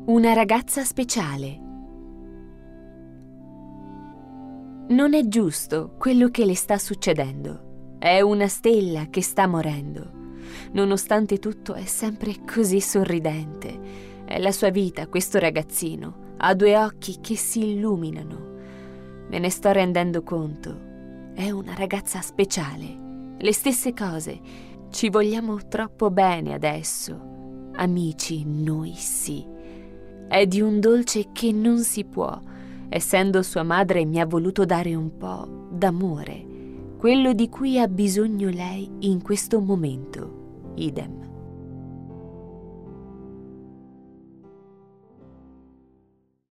Una ragazza speciale. Non è giusto quello che le sta succedendo. È una stella che sta morendo. Nonostante tutto è sempre così sorridente. È la sua vita, questo ragazzino. Ha due occhi che si illuminano. Me ne sto rendendo conto. È una ragazza speciale. Le stesse cose. Ci vogliamo troppo bene adesso. Amici, noi sì. È di un dolce che non si può. Essendo sua madre mi ha voluto dare un po' d'amore. Quello di cui ha bisogno lei in questo momento. Idem.